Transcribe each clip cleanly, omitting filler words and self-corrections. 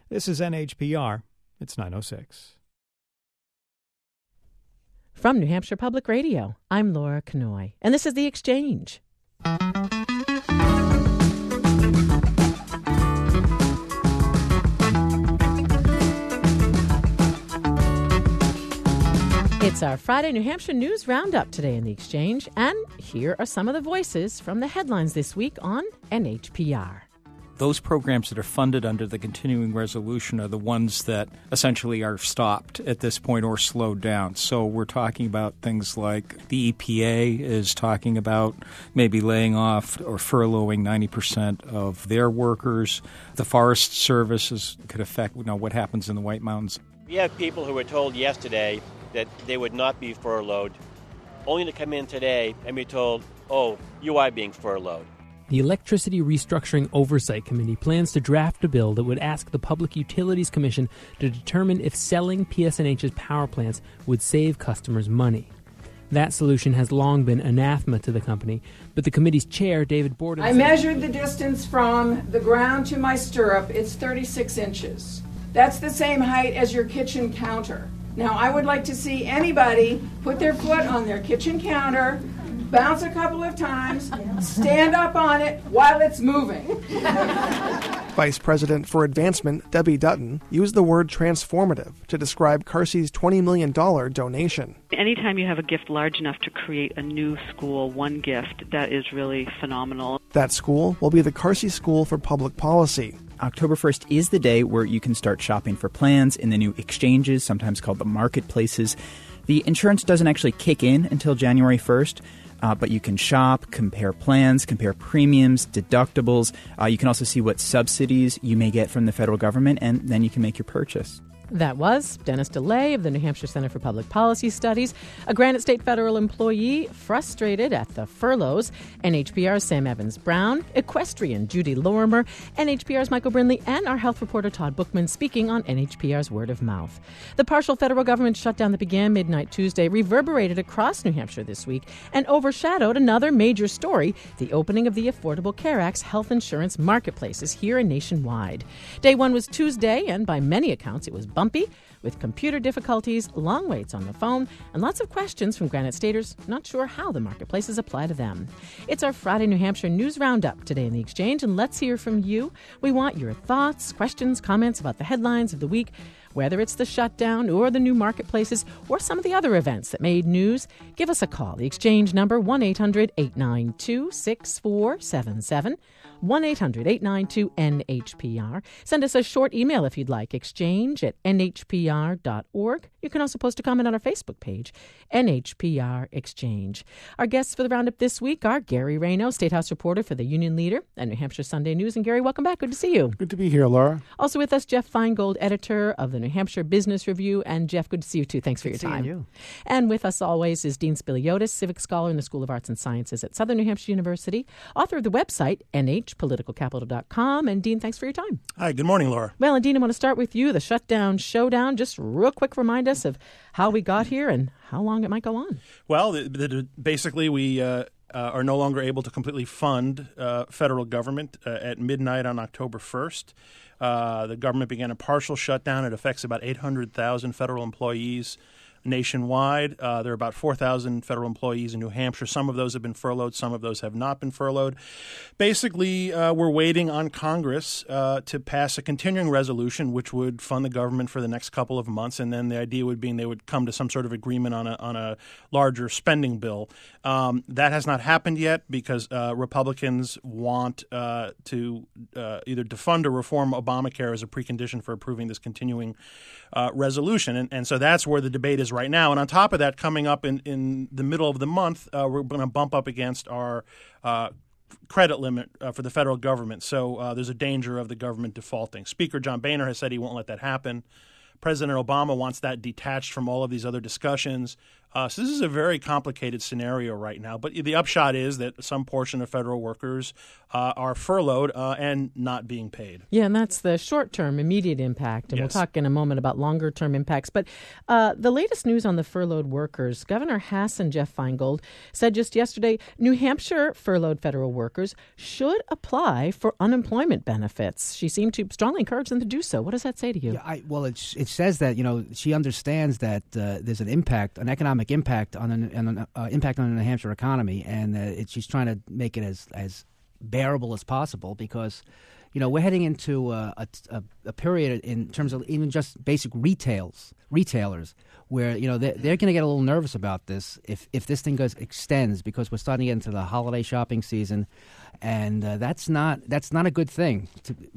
This is NHPR. It's 9:06. From New Hampshire Public Radio, I'm Laura Kanoy, and this is The Exchange. It's our Friday New Hampshire News Roundup today in The Exchange, and here are some of the voices from the headlines this week on NHPR. Those programs that are funded under the continuing resolution are the ones that essentially are stopped at this point or slowed down. So we're talking about things like the EPA is talking about maybe laying off or furloughing 90% of their workers. The Forest Service could affect what happens in the White Mountains. We have people who were told yesterday that they would not be furloughed, only to come in today and be told, oh, you are being furloughed. The Electricity Restructuring Oversight Committee plans to draft a bill that would ask the Public Utilities Commission to determine if selling PSNH's power plants would save customers money. That solution has long been anathema to the company, but the committee's chair, David Borden, I measured the distance from the ground to my stirrup. It's 36 inches. That's the same height as your kitchen counter. Now, I would like to see anybody put their foot on their kitchen counter, bounce a couple of times, stand up on it while it's moving. Vice President for Advancement, Debbie Dutton, used the word transformative to describe Carsey's $20 million donation. Anytime you have a gift large enough to create a new school, one gift, that is really phenomenal. That school will be the Carsey School for Public Policy. October 1st is the day where you can start shopping for plans in the new exchanges, sometimes called the marketplaces. The insurance doesn't actually kick in until January 1st. But you can shop, compare plans, compare premiums, deductibles. You can also see what subsidies you may get from the federal government, and then you can make your purchase. That was Dennis DeLay of the New Hampshire Center for Public Policy Studies, a Granite State federal employee frustrated at the furloughs, NHPR's Sam Evans-Brown, equestrian Judy Lorimer, NHPR's Michael Brindley, and our health reporter Todd Bookman speaking on NHPR's Word of Mouth. The partial federal government shutdown that began midnight Tuesday reverberated across New Hampshire this week and overshadowed another major story, the opening of the Affordable Care Act's health insurance marketplaces here and nationwide. Day one was Tuesday, and by many accounts it was bumpy, with computer difficulties, long waits on the phone, and lots of questions from Granite Staters not sure how the marketplaces apply to them. It's our Friday New Hampshire News Roundup today in the Exchange, and let's hear from you. We want your thoughts, questions, comments about the headlines of the week, whether it's the shutdown or the new marketplaces or some of the other events that made news. Give us a call. The Exchange number, 1-800-892-6477. 1-800-892-NHPR. Send us a short email if you'd like, exchange@nhpr.org. You can also post a comment on our Facebook page, NHPR Exchange. Our guests for the roundup this week are Gary Rayno, State House reporter for the Union Leader and New Hampshire Sunday News. And Gary, welcome back. Good to see you. Good to be here, Laura. Also with us, Jeff Feingold, editor of the New Hampshire Business Review. And Jeff, good to see you too. Thanks for your time. You. And with us always is Dean Spiliotis, civic scholar in the School of Arts and Sciences at Southern New Hampshire University, author of the website nhpoliticalcapital.com. And Dean, thanks for your time. Hi, good morning, Laura. Well, and Dean, I want to start with you. The shutdown showdown. Just real quick, remind us of how we got here and how long it might go on. Well, basically we are no longer able to completely fund federal government at midnight on October 1st. The government began a partial shutdown. It affects about 800,000 federal employees nationwide. There are about 4,000 federal employees in New Hampshire. Some of those have been furloughed. Some of those have not been furloughed. Basically, we're waiting on Congress to pass a continuing resolution which would fund the government for the next couple of months, and then the idea would be they would come to some sort of agreement on a larger spending bill. That has not happened yet because Republicans want to either defund or reform Obamacare as a precondition for approving this continuing resolution. And so that's where the debate is right now. And on top of that, coming up in the middle of the month, we're going to bump up against our credit limit for the federal government. So there's a danger of the government defaulting. Speaker John Boehner has said he won't let that happen. President Obama wants that detached from all of these other discussions. So this is a very complicated scenario right now. But the upshot is that some portion of federal workers are furloughed and not being paid. Yeah, and that's the short-term, immediate impact. And Yes. We'll talk in a moment about longer-term impacts. But the latest news on the furloughed workers, Governor Hassan Jeff Feingold said just yesterday, New Hampshire furloughed federal workers should apply for unemployment benefits. She seemed to strongly encourage them to do so. What does that say to you? Yeah, it says that she understands that there's an impact, an economic impact on an impact on the New Hampshire economy, and she's trying to make it as bearable as possible because, we're heading into a period in terms of even just basic retailers where they're going to get a little nervous about this if this thing extends because we're starting to get into the holiday shopping season, and that's not a good thing.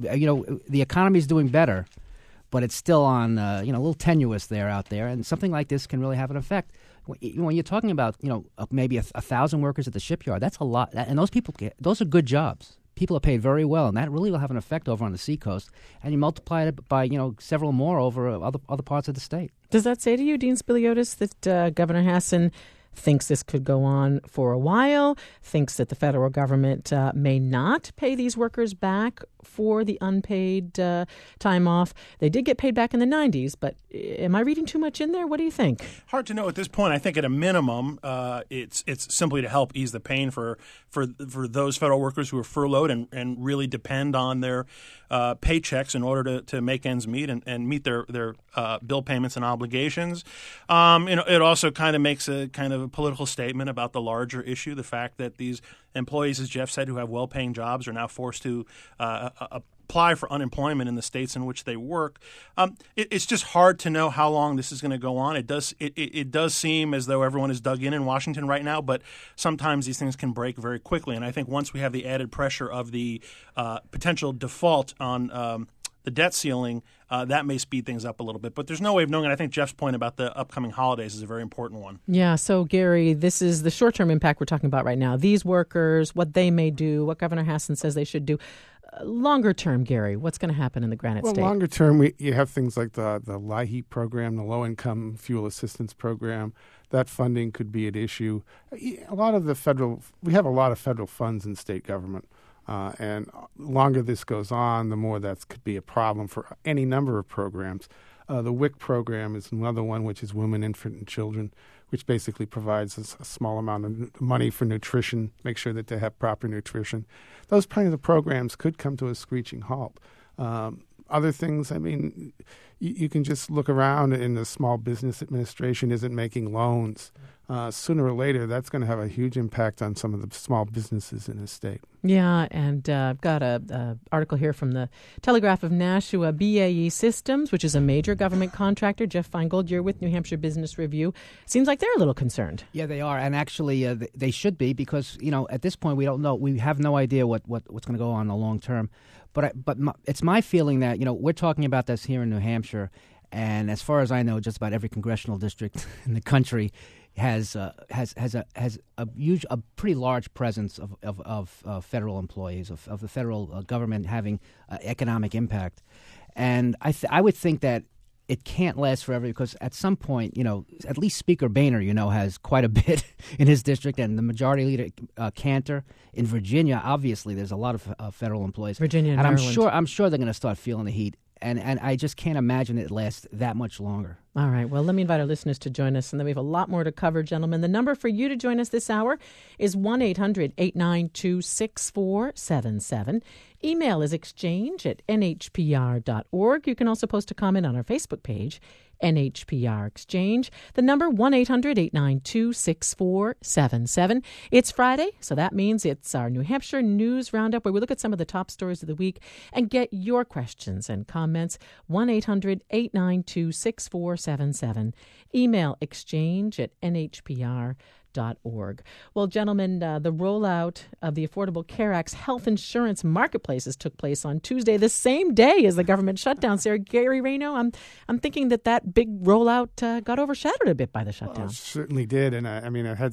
The economy is doing better, but it's still on a little tenuous out there, and something like this can really have an effect. When you're talking about maybe 1,000 workers at the shipyard, that's a lot, and those are good jobs. People are paid very well, and that really will have an effect over on the seacoast. And you multiply it by several more over other parts of the state. Does that say to you, Dean Spiliotis, that Governor Hassan thinks this could go on for a while, thinks that the federal government may not pay these workers back for the unpaid time off? They did get paid back in the 90s, but am I reading too much in there? What do you think? Hard to know at this point. I think at a minimum, it's simply to help ease the pain for those federal workers who are furloughed and really depend on their paychecks in order to make ends meet and meet their bill payments and obligations. It also kind of makes a kind of a political statement about the larger issue, the fact that these employees, as Jeff said, who have well-paying jobs are now forced to apply for unemployment in the states in which they work. It's just hard to know how long this is going to go on. It does seem as though everyone is dug in Washington right now, but sometimes these things can break very quickly. And I think once we have the added pressure of the potential default on the debt ceiling, that may speed things up a little bit. But there's no way of knowing it. I think Jeff's point about the upcoming holidays is a very important one. Yeah, so Gary, this is the short-term impact we're talking about right now. These workers, what they may do, what Governor Hassan says they should do. Longer term, Gary, what's going to happen in the Granite State? Longer term, you have things like the LIHEAP program, the Low Income Fuel Assistance Program. That funding could be at issue. We have a lot of federal funds in state government. And the longer this goes on, the more that could be a problem for any number of programs. The WIC program is another one, which is Women, Infant, and Children, which basically provides a small amount of money for nutrition, make sure that they have proper nutrition. Those kinds of programs could come to a screeching halt. Other things, you can just look around, and the Small Business Administration isn't making loans. Sooner or later, that's going to have a huge impact on some of the small businesses in the state. Yeah, and I've got an article here from the Telegraph of Nashua. BAE Systems, which is a major government contractor. Jeff Feingold, you're with New Hampshire Business Review. Seems like they're a little concerned. Yeah, they are, and actually they should be because at this point we don't know. We have no idea what's going to go on in the long term. But it's my feeling that we're talking about this here in New Hampshire, and as far as I know, just about every congressional district in the country has a pretty large presence of federal employees of the federal government having economic impact, and I would think that it can't last forever because at some point, at least Speaker Boehner, has quite a bit in his district, and the Majority Leader Cantor in Virginia. Obviously, there's a lot of federal employees. Virginia and Maryland. I'm sure they're going to start feeling the heat. And I just can't imagine it lasts that much longer. All right. Well, let me invite our listeners to join us, and then we have a lot more to cover, gentlemen. The number for you to join us this hour is 1-800-892-6477. Email is exchange@nhpr.org. You can also post a comment on our Facebook page, NHPR Exchange. The number 1-800-892-6477. It's Friday, so that means it's our New Hampshire News Roundup, where we look at some of the top stories of the week and get your questions and comments. 1-800-892-6477. Email exchange@nhpr.org. Well, gentlemen, the rollout of the Affordable Care Act's health insurance marketplaces took place on Tuesday, the same day as the government shutdown. Sarah, Gary Rayno, I'm thinking that big rollout got overshadowed a bit by the shutdown. Well, it certainly did, and it had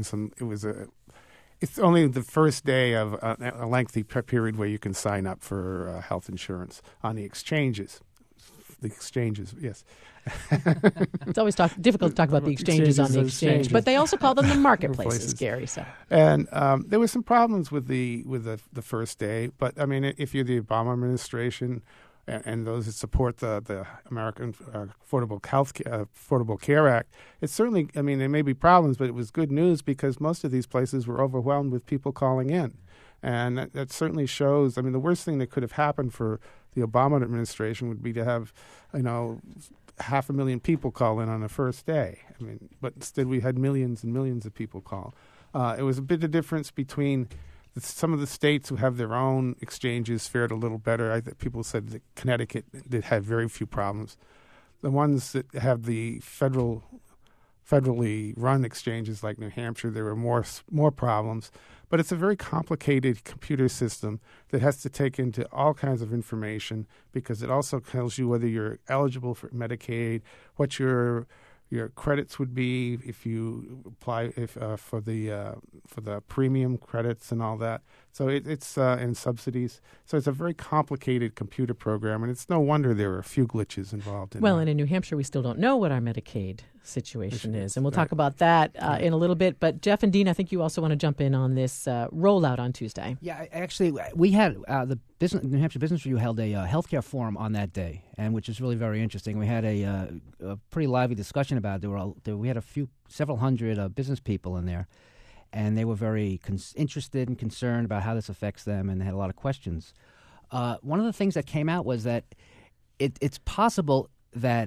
it's only the first day of a lengthy period where you can sign up for health insurance on the exchanges. the exchanges, yes. It's always difficult to talk about the exchanges on the exchange, but they also call them the marketplaces, Gary. So. And there were some problems with the first day, but I mean, if you're the Obama administration and those that support the American Affordable Care Act, it's certainly, I mean, there may be problems, but it was good news because most of these places were overwhelmed with people calling in. And that certainly shows, I mean, the worst thing that could have happened for the Obama administration would be to have, 500,000 people call in on the first day. I mean, but instead we had millions and millions of people call. It was a bit of difference between some of the states who have their own exchanges fared a little better. People said that Connecticut did have very few problems. The ones that have the federally run exchanges like New Hampshire, there were more problems. But it's a very complicated computer system that has to take into all kinds of information because it also tells you whether you're eligible for Medicaid, what your credits would be if you apply for the premium credits and all that. So it's and subsidies. So it's a very complicated computer program, and it's no wonder there are a few glitches involved in it. Well, and in New Hampshire, we still don't know what our Medicaid situation is, and we'll talk about that in a little bit. But Jeff and Dean, I think you also want to jump in on this rollout on Tuesday. Yeah, actually, we had the New Hampshire Business Review held a healthcare forum on that day, and which is really very interesting. We had a pretty lively discussion about it. We had several hundred business people in there, and they were very interested and concerned about how this affects them, and they had a lot of questions. One of the things that came out was that it's possible that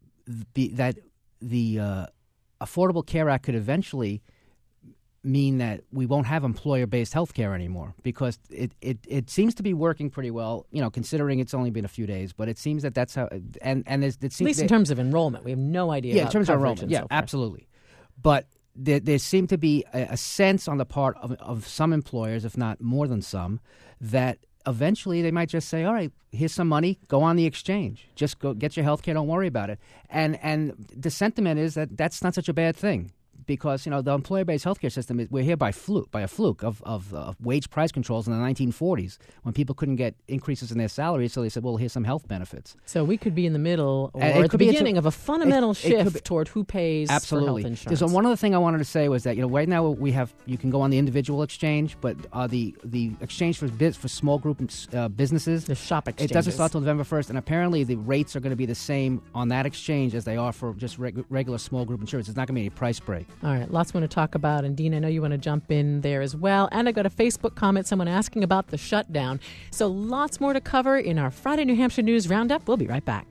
the Affordable Care Act could eventually mean that we won't have employer-based health care anymore because it seems to be working pretty well, considering it's only been a few days. But it seems that that's how – and it seems – at least in terms of enrollment. We have no idea about in terms of enrollment. Yeah, absolutely. But there seemed to be a sense on the part of some employers, if not more than some, that eventually they might just say, all right, here's some money, go on the exchange. Just go get your health care, don't worry about it. And the sentiment is that that's not such a bad thing. Because the employer-based healthcare system we're here by a fluke of wage price controls in the 1940s when people couldn't get increases in their salaries, so they said, "Well, here's some health benefits." So we could be in the middle or at the beginning of a fundamental shift toward who pays for health insurance. So one other thing I wanted to say was that right now you can go on the individual exchange, but the exchange for small group businesses, the shop exchanges, it doesn't start till November 1st, and apparently the rates are going to be the same on that exchange as they are for just regular small group insurance. It's not going to be any price break. All right, lots we want to talk about. And Dean, I know you want to jump in there as well. And I got a Facebook comment, someone asking about the shutdown. So lots more to cover in our Friday New Hampshire News Roundup. We'll be right back.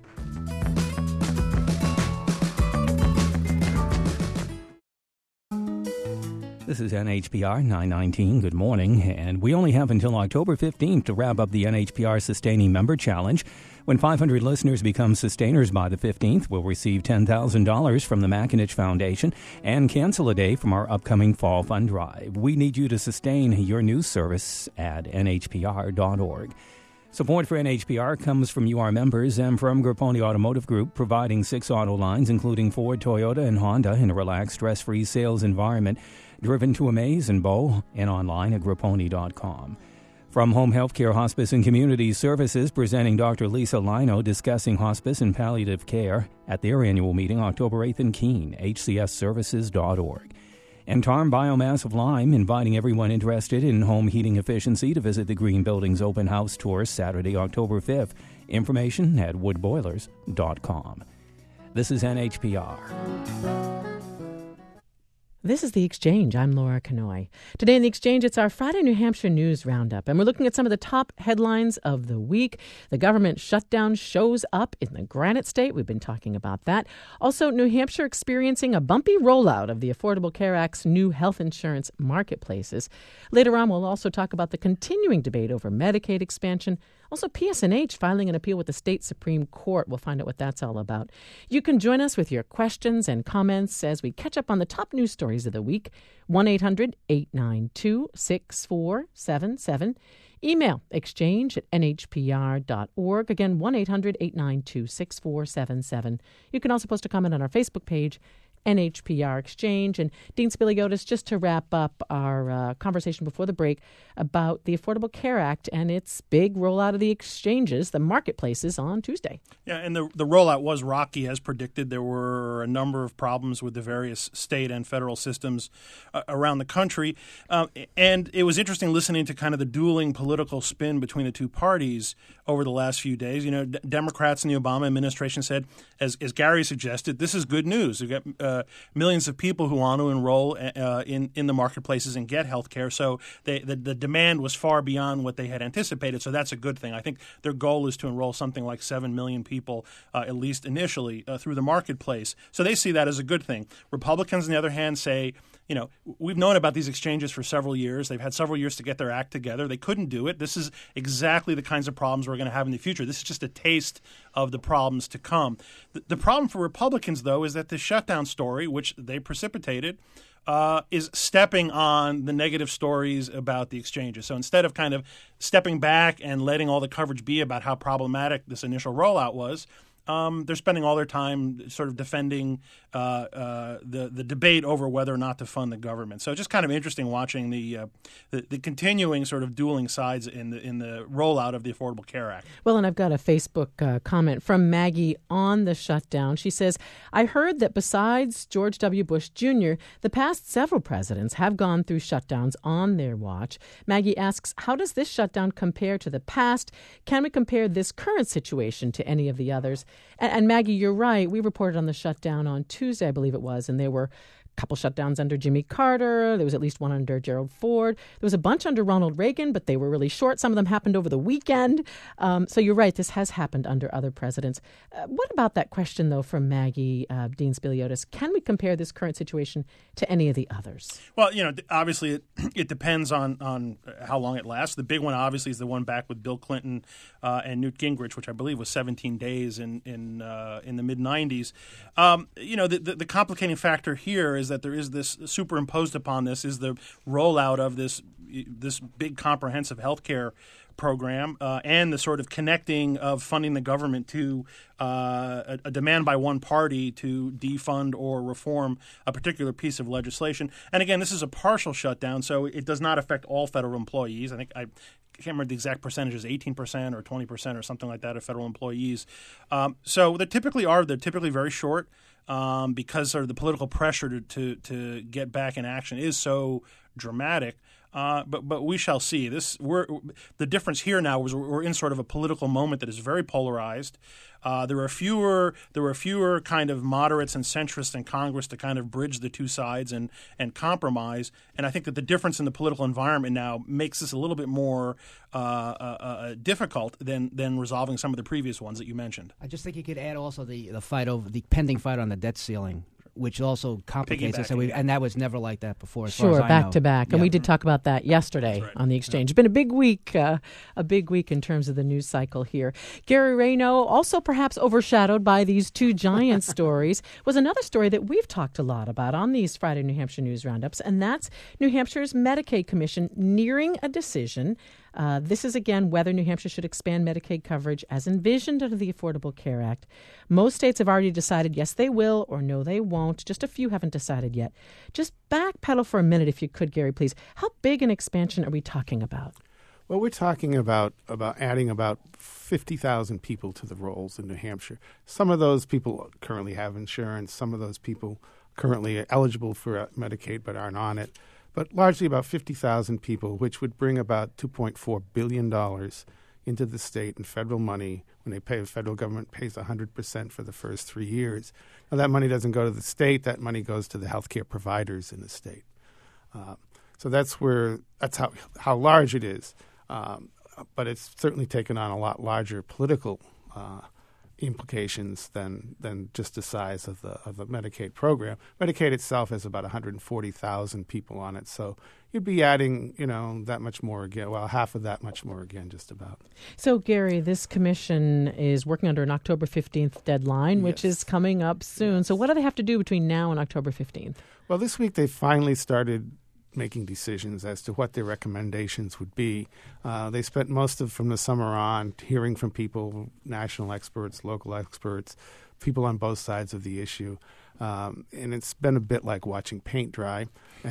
This is NHPR 919. Good morning. And we only have until October 15th to wrap up the NHPR Sustaining Member Challenge. When 500 listeners become sustainers by the 15th, we'll receive $10,000 from the McAninch Foundation and cancel a day from our upcoming Fall Fund Drive. We need you to sustain your news service at nhpr.org. Support for NHPR comes from you, our members, and from Grapponi Automotive Group, providing 6 auto lines, including Ford, Toyota, and Honda, in a relaxed, stress-free sales environment, driven to amaze and bow, and online at grapponi.com. From Home Healthcare, Hospice, and Community Services, presenting Dr. Lisa Lino discussing hospice and palliative care at their annual meeting October 8th in Keene, hcsservices.org. And Tarm Biomass of Lyme, inviting everyone interested in home heating efficiency to visit the Green Building's open house tour Saturday, October 5th. Information at woodboilers.com. This is NHPR. This is The Exchange. I'm Laura Kanoy. Today in The Exchange, it's our Friday New Hampshire News Roundup, and we're looking at some of the top headlines of the week. The government shutdown shows up in the Granite State. We've been talking about that. Also, New Hampshire experiencing a bumpy rollout of the Affordable Care Act's new health insurance marketplaces. Later on, we'll also talk about the continuing debate over Medicaid expansion. Also, PSNH filing an appeal with the state Supreme Court. We'll find out what that's all about. You can join us with your questions and comments as we catch up on the top news stories of the week. 1-800-892-6477. Email exchange@nhpr.org. Again, 1-800-892-6477. You can also post a comment on our Facebook page. NHPR exchange. And Dean Spiliotis, just to wrap up our conversation before the break about the Affordable Care Act and its big rollout of the exchanges, the marketplaces, on Tuesday. Yeah, and the rollout was rocky as predicted. There were a number of problems with the various state and federal systems around the country. And it was interesting listening to kind of the dueling political spin between the two parties over the last few days. You know, Democrats in the Obama administration said, as Gary suggested, this is good news. We've got millions of people who want to enroll in the marketplaces and get health care. So the demand was far beyond what they had anticipated. So that's a good thing. I think their goal is to enroll something like 7 million people, at least initially, through the marketplace. So they see that as a good thing. Republicans, on the other hand, say, you know, we've known about these exchanges for several years. They've had several years to get their act together. They couldn't do it. This is exactly the kinds of problems we're going to have in the future. This is just a taste of the problems to come. The problem for Republicans, though, is that the shutdown story, which they precipitated, is stepping on the negative stories about the exchanges. So instead of kind of stepping back and letting all the coverage be about how problematic this initial rollout was, they're spending all their time sort of defending the debate over whether or not to fund the government. So just kind of interesting watching the continuing sort of dueling sides in the rollout of the Affordable Care Act. Well, and I've got a Facebook comment from Maggie on the shutdown. She says, I heard that besides George W. Bush Jr., the past several presidents have gone through shutdowns on their watch. Maggie asks, how does this shutdown compare to the past? Can we compare this current situation to any of the others? And Maggie, you're right. We reported on the shutdown on Tuesday, I believe it was, and there were a couple shutdowns under Jimmy Carter. There was at least one under Gerald Ford. There was a bunch under Ronald Reagan, but they were really short. Some of them happened over the weekend. So you're right. This has happened under other presidents. What about that question, though, from Maggie, Dean Spiliotis? Can we compare this current situation to any of the others? Well, you know, obviously it depends on how long it lasts. The big one, obviously, is the one back with Bill Clinton and Newt Gingrich, which I believe was 17 days in the mid-'90s. You know, the complicating factor here is that there is this superimposed upon this is the rollout of this big comprehensive health care program and the sort of connecting of funding the government to a demand by one party to defund or reform a particular piece of legislation. And again, this is a partial shutdown, so it does not affect all federal employees. I can't remember the exact percentages, 18% or 20% or something like that of federal employees. So they're typically very short. Because sort of the political pressure to get back in action is so dramatic. But we shall see. The difference here now is we're in sort of a political moment that is very polarized. There were fewer kind of moderates and centrists in Congress to kind of bridge the two sides and compromise. And I think that the difference in the political environment now makes this a little bit more difficult than resolving some of the previous ones that you mentioned. I just think you could add also the fight over the pending fight on the debt ceiling, which also complicates it. And that was never like that before. As far as I know. Back to back, and we did talk about that yesterday on the exchange. It's been a big week in terms of the news cycle here. Gary Rayno, also perhaps overshadowed by these two giant stories, was another story that we've talked a lot about on these Friday New Hampshire News Roundups, and that's New Hampshire's Medicaid Commission nearing a decision. This is, again, whether New Hampshire should expand Medicaid coverage as envisioned under the Affordable Care Act. Most states have already decided yes, they will, or no, they won't. Just a few haven't decided yet. Just backpedal for a minute, if you could, Gary, please. How big an expansion are we talking about? Well, we're talking about adding about 50,000 people to the rolls in New Hampshire. Some of those people currently have insurance. Some of those people currently are eligible for Medicaid but aren't on it. But largely about 50,000 people, which would bring about $2.4 billion into the state in federal money when the federal government pays 100% for the first 3 years. Now, that money doesn't go to the state. That money goes to the healthcare providers in the state. So that's how large it is. But it's certainly taken on a lot larger political implications than just the size of the Medicaid program. Medicaid itself has about 140,000 people on it, so you'd be adding, that much more again. Well, half of that much more again, just about. So, Gary, this commission is working under an October 15th deadline, which is coming up soon. So what do they have to do between now and October 15th? Well, this week they finally started making decisions as to what their recommendations would be. They spent most of from the summer on hearing from people, national experts, local experts, people on both sides of the issue. And it's been a bit like watching paint dry.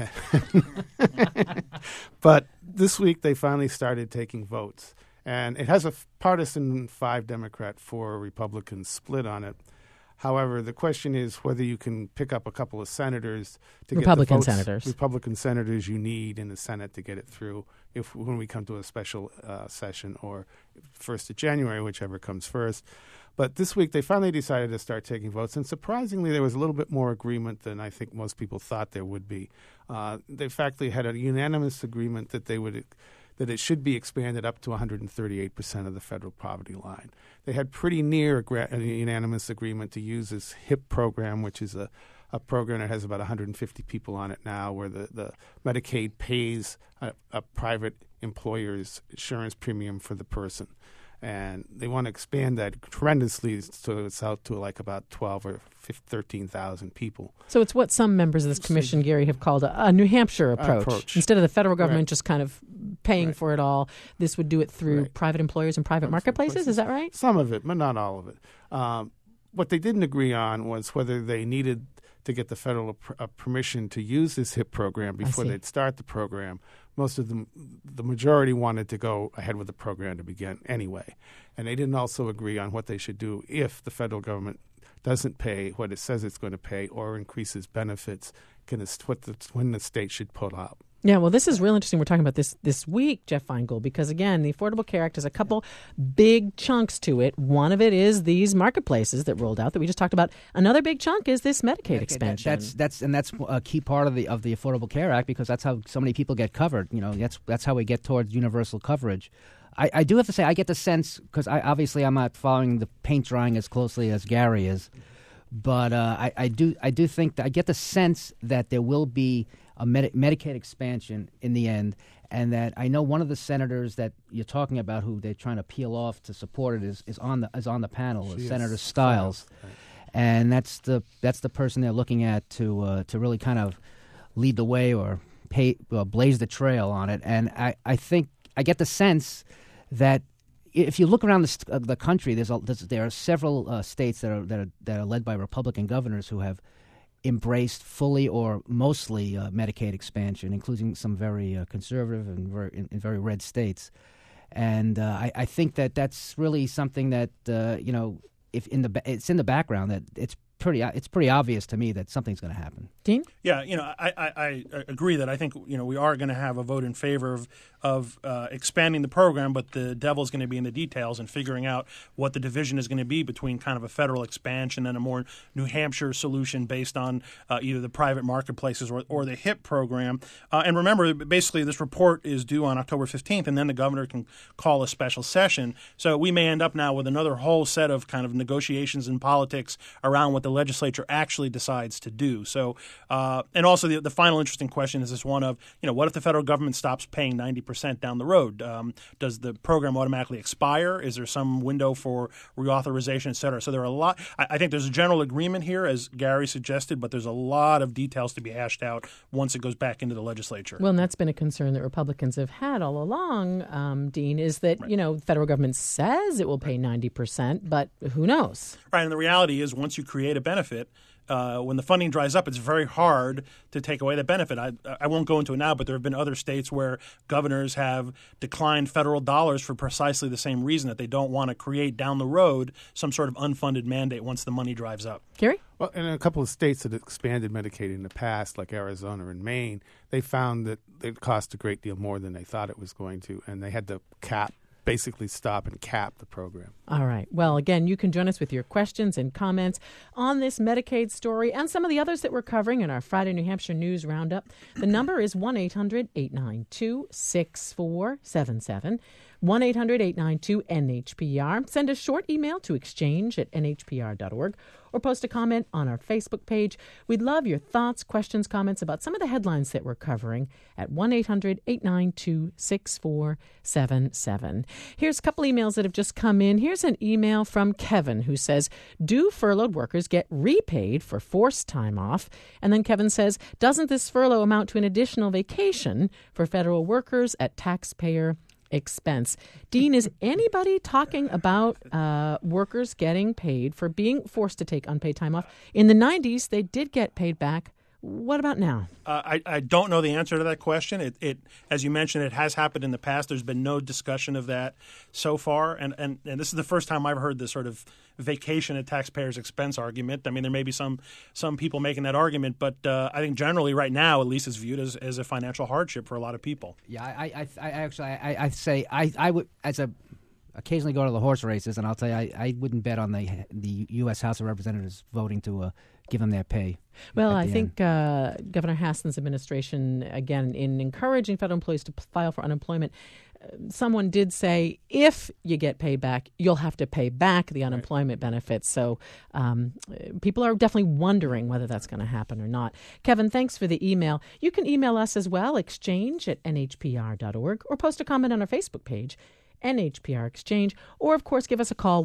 But this week they finally started taking votes. And it has a partisan 5 Democrat, 4 Republican split on it. However, the question is whether you can pick up a couple of senators to get the votes, Republican senators you need in the Senate to get it through when we come to a special session or 1st of January, whichever comes first. But this week they finally decided to start taking votes, and surprisingly there was a little bit more agreement than I think most people thought there would be. In fact, they had a unanimous agreement that that it should be expanded up to 138% of the federal poverty line. They had pretty near a unanimous agreement to use this HIP program, which is a program that has about 150 people on it now, where the Medicaid pays a private employer's insurance premium for the person. And they want to expand that tremendously so it's out to like about 12 or 13,000 people. So it's what some members of this commission, Gary, have called a New Hampshire approach. Instead of the federal government just kind of paying for it all, this would do it through private employers and private marketplaces. Is that right? Some of it, but not all of it. What they didn't agree on was whether they needed to get the federal permission to use this HIP program before they'd start the program. Most of them, the majority wanted to go ahead with the program to begin anyway. And they didn't also agree on what they should do if the federal government doesn't pay what it says it's going to pay or increases benefits, when the state should pull out. Yeah, well, this is real interesting. We're talking about this week, Jeff Feingold, because, again, the Affordable Care Act has a couple big chunks to it. One of it is these marketplaces that rolled out that we just talked about. Another big chunk is this Medicaid expansion. That's a key part of the Affordable Care Act, because that's how so many people get covered. You know, that's how we get towards universal coverage. I do have to say, I get the sense, because I'm not following the paint drying as closely as Gary is, but I do think that I get the sense that there will be a Medicaid expansion in the end, and that I know one of the senators that you're talking about who they're trying to peel off to support it is on the panel, Senator Stiles, right. And that's the person they're looking at to really kind of lead the way or blaze the trail on it. And I think I get the sense that if you look around the country, there are several states that are led by Republican governors who have embraced fully or mostly Medicaid expansion, including some very conservative and very red states. And I think that's really something that if it's in the background, that it's pretty obvious to me that something's going to happen. Dean? Yeah, I agree that I think we are going to have a vote in favor of expanding the program, but the devil's going to be in the details and figuring out what the division is going to be between kind of a federal expansion and a more New Hampshire solution based on either the private marketplaces or the HIP program. And remember, basically, this report is due on October 15th, and then the governor can call a special session. So we may end up now with another whole set of kind of negotiations and politics around what the legislature actually decides to do. So, and also the final interesting question is this one of, what if the federal government stops paying 90% down the road? Does the program automatically expire? Is there some window for reauthorization, et cetera? So there are a lot. I think there's a general agreement here, as Gary suggested, but there's a lot of details to be hashed out once it goes back into the legislature. Well, and that's been a concern that Republicans have had all along, Dean, is that, the federal government says it will pay 90%, but who knows? Right, and the reality is once you create a benefit, when the funding dries up, it's very hard to take away that benefit. I won't go into it now, but there have been other states where governors have declined federal dollars for precisely the same reason, that they don't want to create down the road some sort of unfunded mandate once the money dries up. Gary? Well, in a couple of states that expanded Medicaid in the past, like Arizona and Maine, they found that it cost a great deal more than they thought it was going to, and they had to basically stop and cap the program. All right. Well, again, you can join us with your questions and comments on this Medicaid story and some of the others that we're covering in our Friday New Hampshire News Roundup. The number is 1-800-892-6477. 1-800-892-NHPR. Send a short email to exchange@nhpr.org or post a comment on our Facebook page. We'd love your thoughts, questions, comments about some of the headlines that we're covering at 1-800-892-6477. Here's a couple emails that have just come in. Here's an email from Kevin who says, do furloughed workers get repaid for forced time off? And then Kevin says, doesn't this furlough amount to an additional vacation for federal workers at taxpayer expense? Dean, is anybody talking about workers getting paid for being forced to take unpaid time off? In the 90s, they did get paid back. What about now? I don't know the answer to that question. It as you mentioned, it has happened in the past. There's been no discussion of that so far, and this is the first time I've heard this sort of vacation at taxpayers' expense argument. I mean, there may be some people making that argument, but I think generally right now, at least, it's viewed as a financial hardship for a lot of people. Yeah, I say I would, as a occasionally go to the horse races, and I'll tell you, I wouldn't bet on the U.S. House of Representatives voting to give them their pay. Well, I think Governor Hassan's administration, again, in encouraging federal employees to file for unemployment, someone did say, if you get paid back, you'll have to pay back the unemployment benefits. So people are definitely wondering whether that's going to happen or not. Kevin, thanks for the email. You can email us as well, exchange@nhpr.org, or post a comment on our Facebook page, NHPR Exchange, or, of course, give us a call,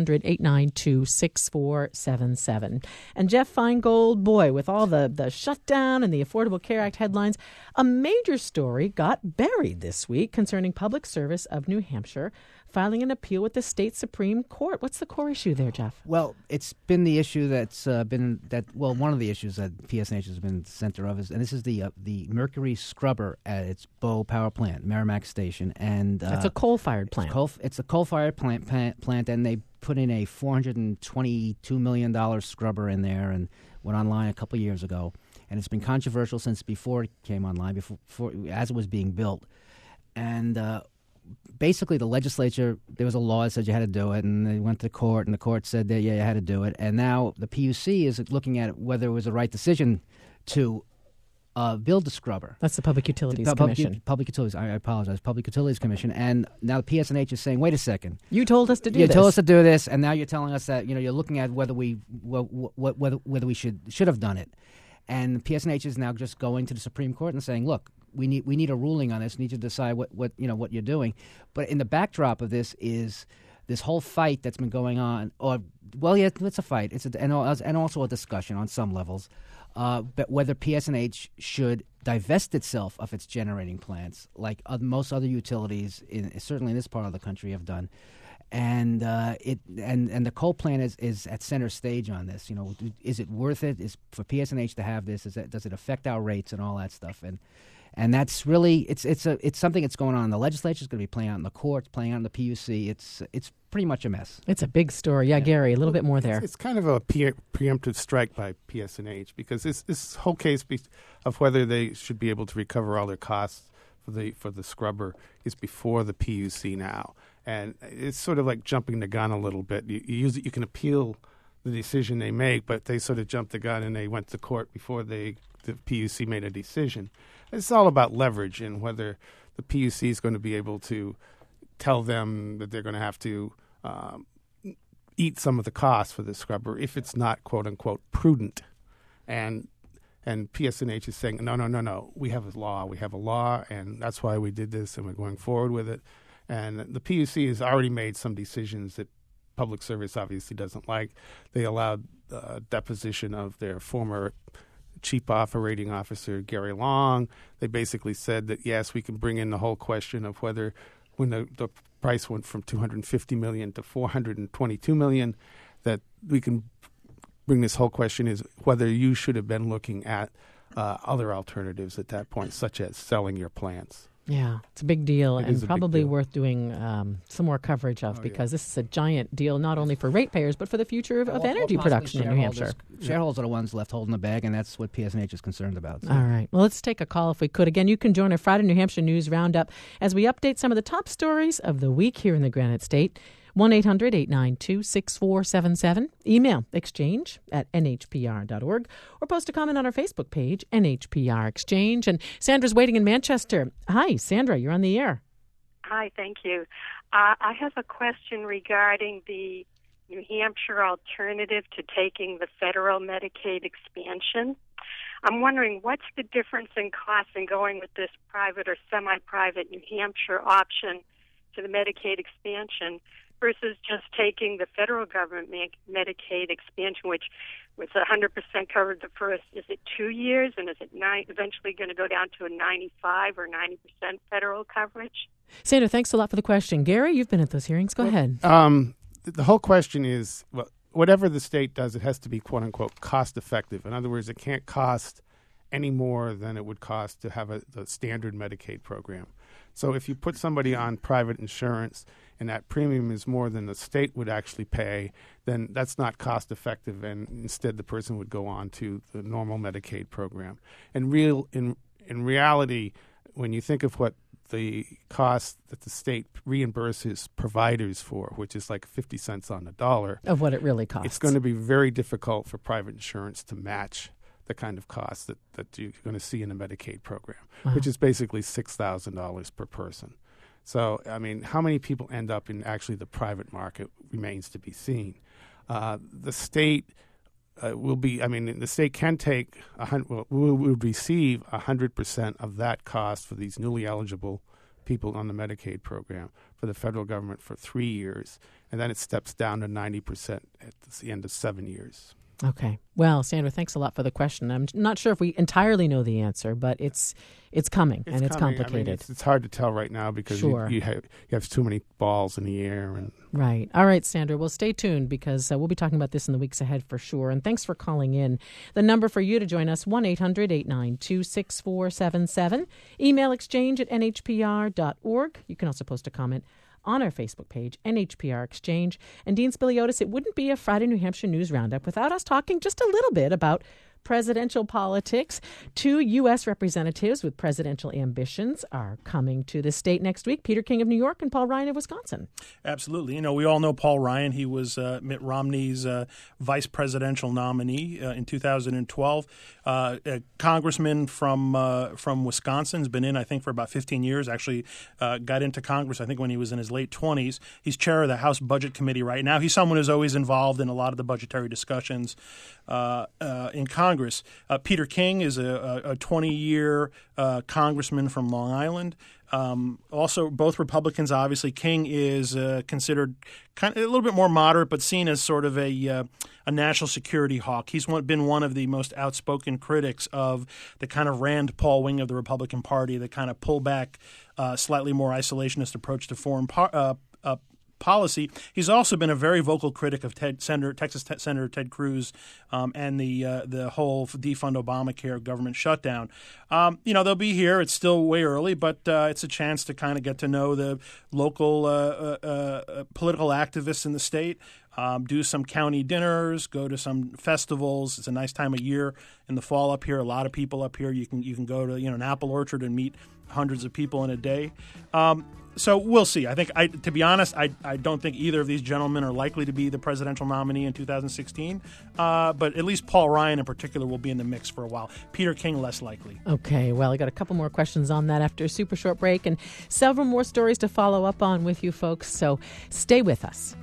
1-800-892-6477. And Jeff Feingold, boy, with all the shutdown and the Affordable Care Act headlines, a major story got buried this week concerning Public Service of New Hampshire filing an appeal with the state Supreme Court. What's the core issue there, Jeff? Well, it's been the issue that's one of the issues that PSNH has been the center of, and this is the mercury scrubber at its Bow Power Plant, Merrimack Station. And it's a coal-fired plant. It's a coal-fired plant, and they put in a $422 million scrubber in there and went online a couple of years ago. And it's been controversial since before it came online, before as it was being built. And basically, the legislature, there was a law that said you had to do it, and they went to court, and the court said that, yeah, you had to do it. And now the PUC is looking at whether it was the right decision to build the scrubber. That's the Public Utilities Commission. Public Utilities, I apologize, Public Utilities Commission. And now the PSNH is saying, wait a second. You told us to do this. You told us to do this, and now you're telling us that, you're looking at whether we should have done it. And the PSNH is now just going to the Supreme Court and saying, look, we need a ruling on this. We need to decide what you're doing. But in the backdrop of this is this whole fight that's been going on. It's a fight. And also a discussion on some levels, but whether PSNH should divest itself of its generating plants, like most other utilities, certainly in this part of the country, have done. And the coal plant is at center stage on this. Is it worth it? Is for PSNH to have this? Does it affect our rates and all that stuff? And that's really it's something that's going on. The legislature is going to be playing out in the courts, playing out in the PUC. It's pretty much a mess. It's a big story. Yeah, Gary, a little bit more there. It's kind of a preemptive strike by PSNH because this whole case of whether they should be able to recover all their costs for the scrubber is before the PUC now, and it's sort of like jumping the gun a little bit. You can appeal the decision they make, but they sort of jumped the gun and they went to court before the PUC made a decision. It's all about leverage and whether the PUC is going to be able to tell them that they're going to have to eat some of the costs for the scrubber if it's not, quote unquote, prudent. And PSNH is saying, no, we have a law, and that's why we did this, and we're going forward with it. And the PUC has already made some decisions that Public Service obviously doesn't like. They allowed deposition of their former chief operating officer, Gary Long. They basically said that, yes, we can bring in the whole question of whether when the price went from $250 million to $422 million, that we can bring this whole question is whether you should have been looking at other alternatives at that point, such as selling your plants. Yeah, it's a big deal and probably worth doing some more coverage of because this is a giant deal not only for ratepayers but for the future of energy production in New Hampshire. Shareholders are the ones left holding the bag, and that's what PSNH is concerned about. So. All right. Well, let's take a call if we could. Again, you can join our Friday New Hampshire News Roundup as we update some of the top stories of the week here in the Granite State. 1-800-892-6477. Email exchange@nhpr.org or post a comment on our Facebook page, NHPR Exchange. And Sandra's waiting in Manchester. Hi, Sandra, you're on the air. Hi, thank you. I have a question regarding the New Hampshire alternative to taking the federal Medicaid expansion. I'm wondering what's the difference in cost in going with this private or semi-private New Hampshire option to the Medicaid expansion versus just taking the federal government Medicaid expansion, which was 100% covered the first, is it 2 years, and is it eventually going to go down to a 95 or 90% federal coverage? Sandra, thanks a lot for the question. Gary, you've been at those hearings. Go ahead. The whole question is, well, whatever the state does, it has to be, quote-unquote, cost-effective. In other words, it can't cost any more than it would cost to have the standard Medicaid program. So if you put somebody on private insurance and that premium is more than the state would actually pay, then that's not cost-effective, and instead the person would go on to the normal Medicaid program. And in reality, when you think of what the cost that the state reimburses providers for, which is like 50 cents on the dollar, of what it really costs, it's going to be very difficult for private insurance to match the kind of cost that you're going to see in a Medicaid program, which is basically $6,000 per person. So, I mean, how many people end up in actually the private market remains to be seen. The state the state can take will receive 100% of that cost for these newly eligible people on the Medicaid program for the federal government for 3 years, and then it steps down to 90% at the end of 7 years. Okay. Well, Sandra, thanks a lot for the question. I'm not sure if we entirely know the answer, but it's coming, and it's complicated. I mean, it's hard to tell right now because you have too many balls in the air. Right. All right, Sandra. Well, stay tuned because we'll be talking about this in the weeks ahead for sure. And thanks for calling in. The number for you to join us, 1-800-892-6477. Email exchange@nhpr.org. You can also post a comment on our Facebook page, NHPR Exchange. And Dean Spiliotis, it wouldn't be a Friday New Hampshire News Roundup without us talking just a little bit about presidential politics. 2 U.S. representatives with presidential ambitions are coming to the state next week. Peter King of New York and Paul Ryan of Wisconsin. Absolutely. You know, we all know Paul Ryan. He was Mitt Romney's vice presidential nominee in 2012. A congressman from Wisconsin. Has been in, I think, for about 15 years. Actually got into Congress, I think, when he was in his late 20s. He's chair of the House Budget Committee right now. He's someone who's always involved in a lot of the budgetary discussions in Congress. Peter King is a 20-year congressman from Long Island. Also, both Republicans, obviously. King is considered kind of a little bit more moderate, but seen as sort of a national security hawk. He's been one of the most outspoken critics of the kind of Rand Paul wing of the Republican Party, the kind of pullback, slightly more isolationist approach to foreign policy. He's also been a very vocal critic of Texas Senator Ted Cruz and the whole defund Obamacare government shutdown. They'll be here. It's still way early, but it's a chance to kind of get to know the local political activists in the state. Do some county dinners, go to some festivals. It's a nice time of year in the fall up here. A lot of people up here. You can go to an apple orchard and meet hundreds of people in a day. So we'll see. I think, to be honest, I don't think either of these gentlemen are likely to be the presidential nominee in 2016. But at least Paul Ryan in particular will be in the mix for a while. Peter King, less likely. Okay. Well, I got a couple more questions on that after a super short break and several more stories to follow up on with you folks. So stay with us.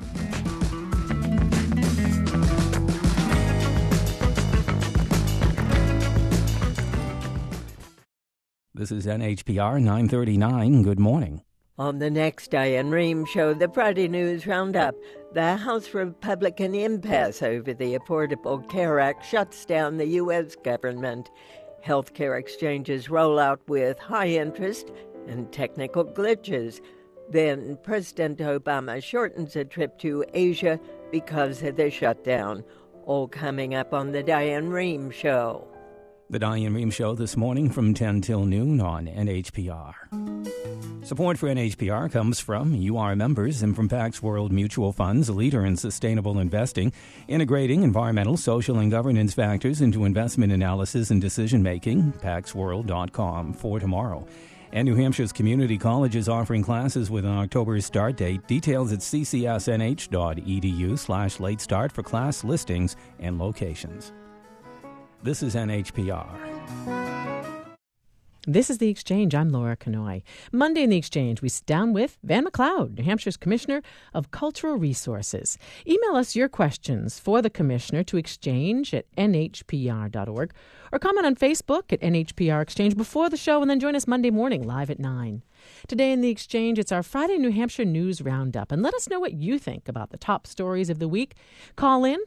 This is NHPR 939. Good morning. On the next Diane Rehm Show, the Friday News Roundup, the House Republican impasse over the Affordable Care Act shuts down the U.S. government. Healthcare exchanges roll out with high interest and technical glitches. Then President Obama shortens a trip to Asia because of the shutdown. All coming up on the Diane Rehm Show. The Diane Rehm Show this morning from 10 till noon on NHPR. Support for NHPR comes from UR members and from Pax World Mutual Funds, a leader in sustainable investing, integrating environmental, social, and governance factors into investment analysis and decision-making. PaxWorld.com for tomorrow. And New Hampshire's community college is offering classes with an October start date. Details at ccsnh.edu/late start for class listings and locations. This is NHPR. This is The Exchange. I'm Laura Kanoy. Monday in The Exchange, we sit down with Van McLeod, New Hampshire's Commissioner of Cultural Resources. Email us your questions for the Commissioner to exchange@nhpr.org or comment on Facebook at NHPR Exchange before the show and then join us Monday morning live at 9. Today in The Exchange, it's our Friday New Hampshire News Roundup. And let us know what you think about the top stories of the week. Call in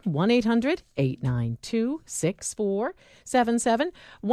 1-800-892-6477,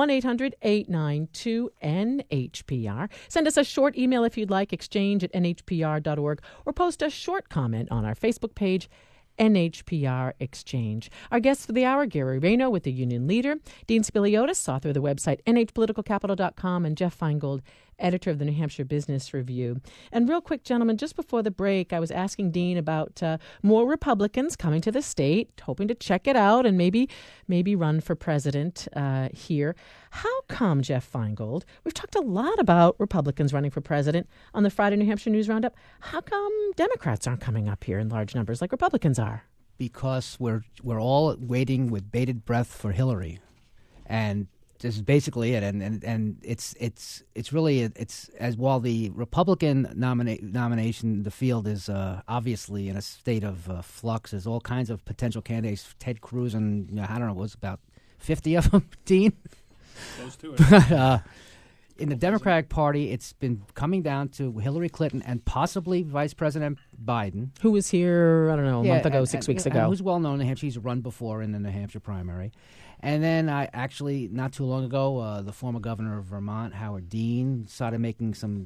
1-800-892-NHPR. Send us a short email if you'd like, exchange@nhpr.org, or post a short comment on our Facebook page, NHPR Exchange. Our guests for the hour, Gary Rayno with the Union Leader, Dean Spiliotis, author of the website nhpoliticalcapital.com, and Jeff Feingold, editor of the New Hampshire Business Review. And real quick, gentlemen, just before the break, I was asking Dean about more Republicans coming to the state, hoping to check it out and maybe run for president here. How come, Jeff Feingold, we've talked a lot about Republicans running for president on the Friday New Hampshire News Roundup. How come Democrats aren't coming up here in large numbers like Republicans are? Because we're all waiting with bated breath for Hillary, and this is basically it. And it's really as while the Republican nomination, the field is obviously in a state of flux. There's all kinds of potential candidates. Ted Cruz and I don't know, it was about 50 of them. Dean. Close to it. But, in the Democratic Party, it's been coming down to Hillary Clinton and possibly Vice President Biden, who was here, I don't know, a month ago, 6 weeks ago. Who's well known in New Hampshire. He's run before in the New Hampshire primary. And then not too long ago, the former governor of Vermont, Howard Dean, started making some,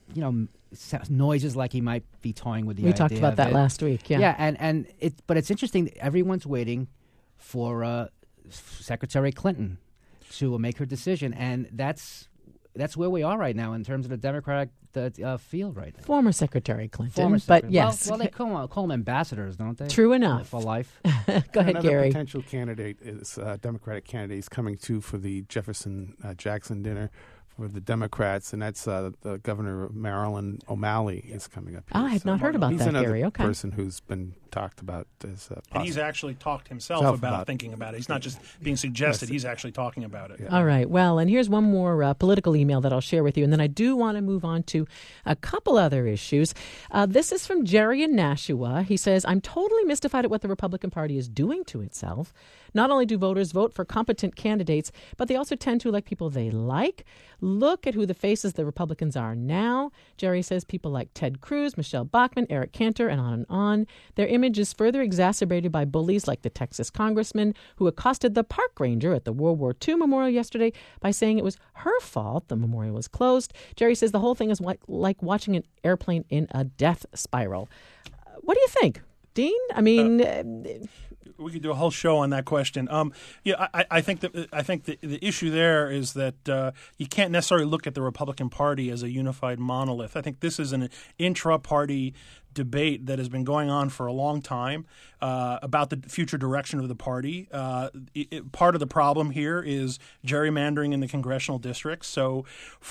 noises like he might be toying with the idea. We talked about that last week, yeah. Yeah, but it's interesting. Everyone's waiting for Secretary Clinton to make her decision, and that's where we are right now in terms of the Democratic field right now. Former Secretary Clinton, but yes. Well, they call them ambassadors, don't they? True enough. For life. Go ahead, Another Gary. Potential candidate is Democratic candidate is coming for the Jefferson Jackson dinner for the Democrats, and that's the governor of Maryland, O'Malley, is coming up here. I had not heard about that, Gary. He's Okay. another person who's been talked about as and he's actually talked himself about thinking about it. He's not just being suggested. He's actually talking about it. Yeah. All right. Well, and here's one more political email that I'll share with you. And then I do want to move on to a couple other issues. This is from Jerry in Nashua. He says, I'm totally mystified at what the Republican Party is doing to itself. Not only do voters vote for competent candidates, but they also tend to elect people they like. Look at who the faces the Republicans are now. Jerry says people like Ted Cruz, Michelle Bachmann, Eric Cantor, and on and on. Their image is further exacerbated by bullies like the Texas congressman who accosted the park ranger at the World War II memorial yesterday by saying it was her fault the memorial was closed. Jerry says the whole thing is like watching an airplane in a death spiral. What do you think, Dean? I mean... we could do a whole show on that question. I think the issue there is that you can't necessarily look at the Republican Party as a unified monolith. I think this is an intra-party debate that has been going on for a long time about the future direction of the party. Part of the problem here is gerrymandering in the congressional districts. So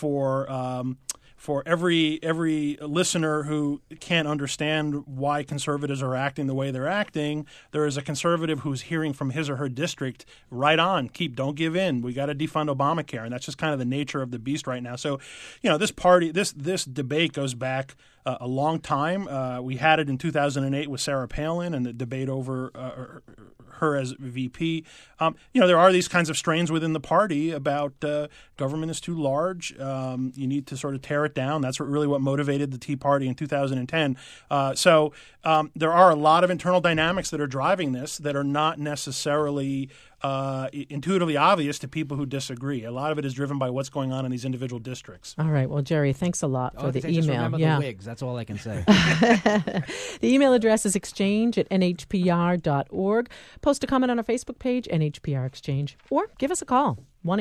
for every listener who can't understand why conservatives are acting the way they're acting, there is a conservative who's hearing from his or her district, right on, don't give in. We got to defund Obamacare, and that's just kind of the nature of the beast right now. So, this debate goes back a long time. We had it in 2008 with Sarah Palin and the debate over her as VP. There are these kinds of strains within the party about government is too large. You need to sort of tear it down. That's really what motivated the Tea Party in 2010. So there are a lot of internal dynamics that are driving this that are not necessarily intuitively obvious to people who disagree. A lot of it is driven by what's going on in these individual districts. All right. Well, Jerry, thanks a lot for the email. Just remember the wigs. That's all I can say. The email address is exchange@nhpr.org. Post a comment on our Facebook page, NHPR Exchange, or give us a call,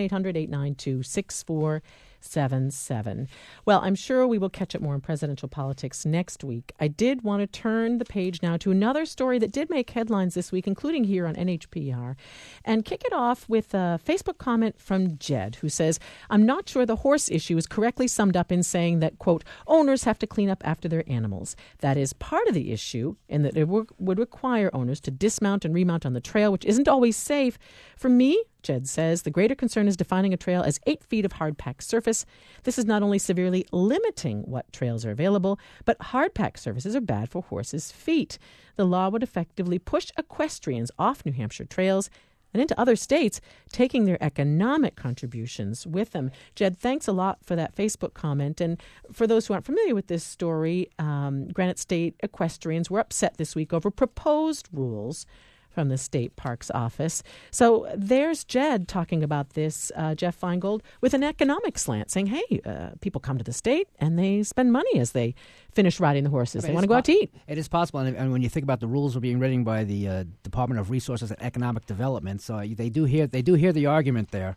1-800-892-6477. Well, I'm sure we will catch up more in presidential politics next week. I did want to turn the page now to another story that did make headlines this week, including here on NHPR, and kick it off with a Facebook comment from Jed, who says, I'm not sure the horse issue is correctly summed up in saying that, quote, owners have to clean up after their animals. That is part of the issue in that it would require owners to dismount and remount on the trail, which isn't always safe. For me, Jed says the greater concern is defining a trail as 8 feet of hard-packed surface. This is not only severely limiting what trails are available, but hard-packed surfaces are bad for horses' feet. The law would effectively push equestrians off New Hampshire trails and into other states, taking their economic contributions with them. Jed, thanks a lot for that Facebook comment. And for those who aren't familiar with this story, Granite State equestrians were upset this week over proposed rules from the State Parks Office. So there's Jed talking about this, Jeff Feingold, with an economic slant, saying, hey, people come to the state and they spend money as they finish riding the horses. They want to go out to eat. It is possible. And when you think about the rules are being written by the Department of Resources and Economic Development, so they do hear the argument there.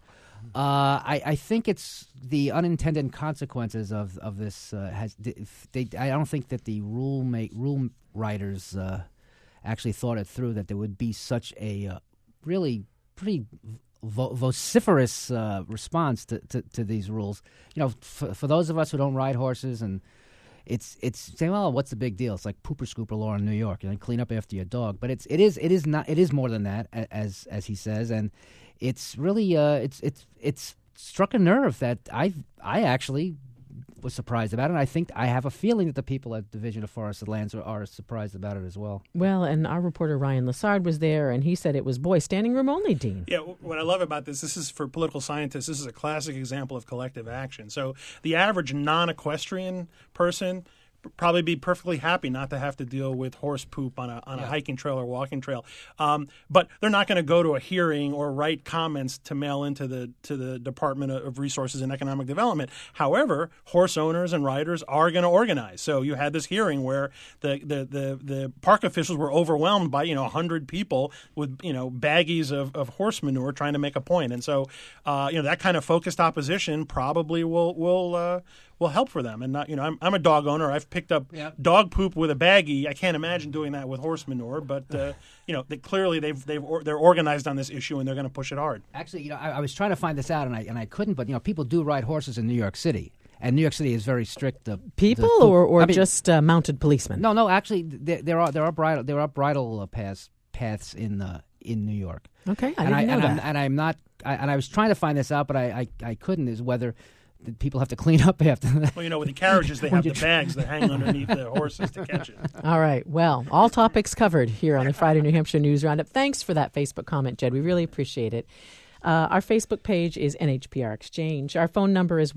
I think it's the unintended consequences of this. I don't think that the rule writers actually thought it through, that there would be such a really pretty vociferous response to these rules. For those of us who don't ride horses, and it's saying, well, what's the big deal? It's like pooper scooper law in New York. Clean up after your dog. But it is more than that, as he says, and it's really it's struck a nerve that I actually was surprised about it. And I think I have a feeling that the people at Division of Forested Lands are surprised about it as well. Well, and our reporter Ryan Lessard was there, and he said it was, standing room only, Dean. Yeah, what I love about this is for political scientists, this is a classic example of collective action. So the average non-equestrian person probably be perfectly happy not to have to deal with horse poop on a hiking trail or walking trail. But they're not going to go to a hearing or write comments to mail into the Department of Resources and Economic Development. However, horse owners and riders are going to organize. So you had this hearing where the park officials were overwhelmed by 100 people with baggies of horse manure trying to make a point. And so that kind of focused opposition probably will help for them. And not, I'm a dog owner. I've picked up dog poop with a baggie. I can't imagine doing that with horse manure. But clearly they're organized on this issue and they're going to push it hard. Actually, I was trying to find this out and I couldn't. But people do ride horses in New York City, and New York City is very strict. People or just mounted policemen? No. Actually, there are bridle paths in New York. Okay, I didn't know that. And I'm not. I was trying to find this out, but I couldn't. Is whether people have to clean up after that. Well, with the carriages, they have the bags that hang underneath the horses to catch it. All right. Well, all topics covered here on the Friday New Hampshire News Roundup. Thanks for that Facebook comment, Jed. We really appreciate it. Our Facebook page is NHPR Exchange. Our phone number is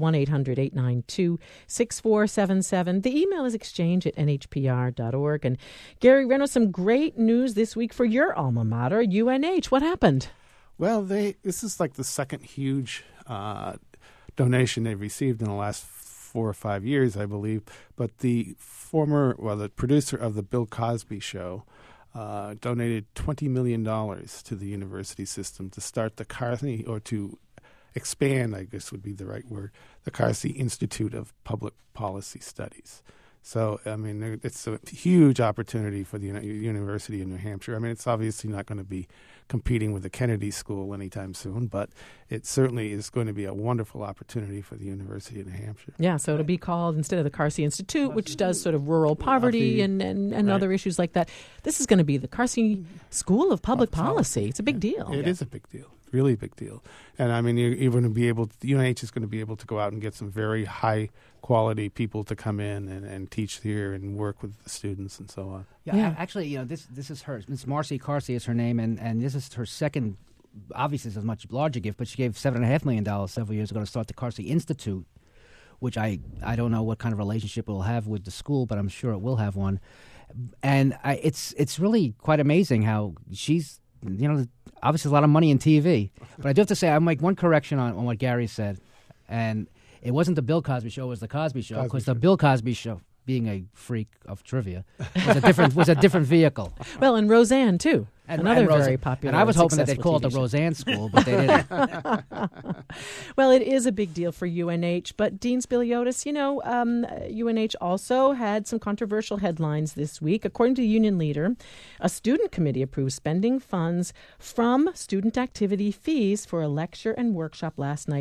1-800-892-6477. The email is exchange@nhpr.org. And Gary Reynolds, some great news this week for your alma mater, UNH. What happened? Well, this is like the second huge donation they've received in the last 4 or 5 years, I believe. But the producer of the Bill Cosby Show donated $20 million to the university system to start the Carsey, or to expand, I guess would be the right word, the Carsey Institute of Public Policy Studies. So, it's a huge opportunity for the University of New Hampshire. It's obviously not going to be competing with the Kennedy School anytime soon, but it certainly is going to be a wonderful opportunity for the University of New Hampshire. Yeah, so it'll be called, instead of the Carsey Institute, which does sort of rural poverty and right. other issues like that, this is going to be the Carsey School of Public Policy. It's a big deal. It is a big deal. Really big deal. And you're going to be able to, UNH is going to be able to go out and get some very high quality people to come in and teach here and work with the students and so on. Yeah. Actually, this is hers. Miss Marcy Carsey is her name, and this is her second. Obviously, it's a much larger gift, but she gave $7.5 million several years ago to start the Carsey Institute, which I don't know what kind of relationship it will have with the school, but I'm sure it will have one. And it's really quite amazing how she's, obviously a lot of money in TV. But I do have to say, I make one correction on what Gary said, and it wasn't the Bill Cosby Show, it was the Cosby Show, because the Bill Cosby Show, being a freak of trivia, was a different vehicle. Well, and Roseanne, too. Another very popular. And I was hoping that they'd call it the Roseanne School, but they didn't. Well, it is a big deal for UNH, but Dean Spiliotis, UNH also had some controversial headlines this week. According to the union leader, a student committee approved spending funds from student activity fees for a lecture and workshop last night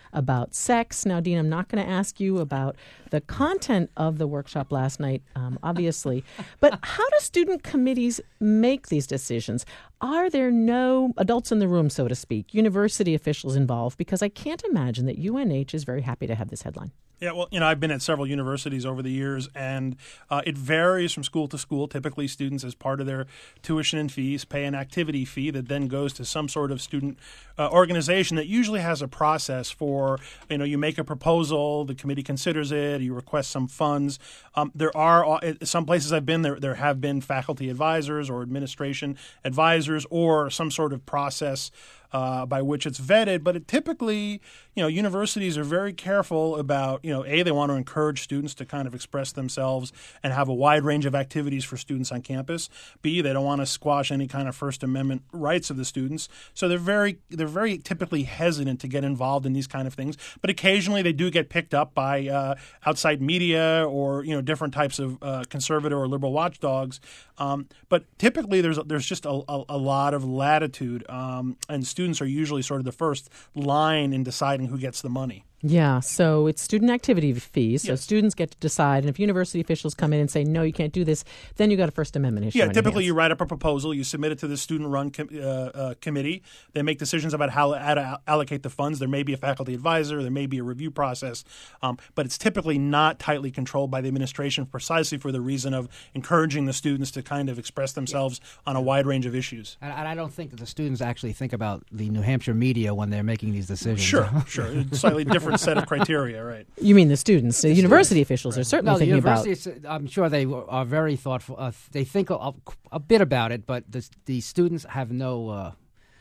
about sex. Now, Dean, I'm not going to ask you about the content of the workshop last night, obviously, but how do student committees make these decisions? Are there no adults in the room, so to speak, university officials involved? Because I can't imagine that UNH is very happy to have this headline. Yeah, well, I've been at several universities over the years, and it varies from school to school. Typically, students, as part of their tuition and fees, pay an activity fee that then goes to some sort of student organization that usually has a process for, you make a proposal, the committee considers it, you request some funds. There are some places I've been, there have been faculty advisors or administration advisors or some sort of process by which it's vetted, but typically, universities are very careful about, A, they want to encourage students to kind of express themselves and have a wide range of activities for students on campus. B, they don't want to squash any kind of First Amendment rights of the students. So they're very typically hesitant to get involved in these kind of things. But occasionally they do get picked up by outside media or, different types of conservative or liberal watchdogs. But typically there's just a lot of latitude, and students are usually sort of the first line in deciding who gets the money. Yeah, so it's student activity fees. So Yes. students get to decide, and if university officials come in and say, no, you can't do this, then you got a First Amendment issue. Yeah, on your typically hands. you write up a proposal, you submit it to the student-run committee. They make decisions about how to allocate the funds. There may be a faculty advisor, there may be a review process, but it's typically not tightly controlled by the administration precisely for the reason of encouraging the students to kind of express themselves on a wide range of issues. And I don't think that the students actually think about the New Hampshire media when they're making these decisions. Sure. Slightly different set of criteria, right? You mean the students? The university officials are certainly No, the thinking about. universities, I'm sure they are very thoughtful. They think a bit about it, but the students have no.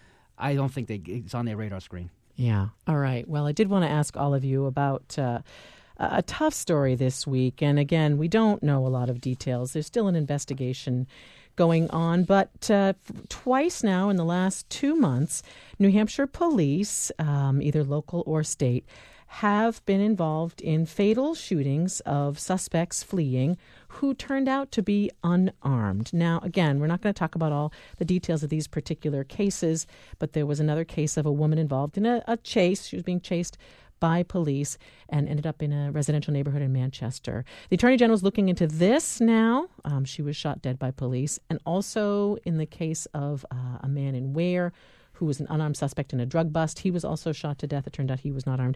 I don't think it's on their radar screen. Yeah. All right. Well, I did want to ask all of you about a tough story this week. And again, we don't know a lot of details. There's still an investigation going on. But twice now in the last 2 months, New Hampshire police, either local or state, have been involved in fatal shootings of suspects fleeing who turned out to be unarmed. Now, again, we're not going to talk about all the details of these particular cases, but there was another case of a woman involved in a chase. She was being chased by police and ended up in a residential neighborhood in Manchester. The Attorney General is looking into this now. She was shot dead by police. And also in the case of a man in Ware who was an unarmed suspect in a drug bust. He was also shot to death. It turned out he was not armed.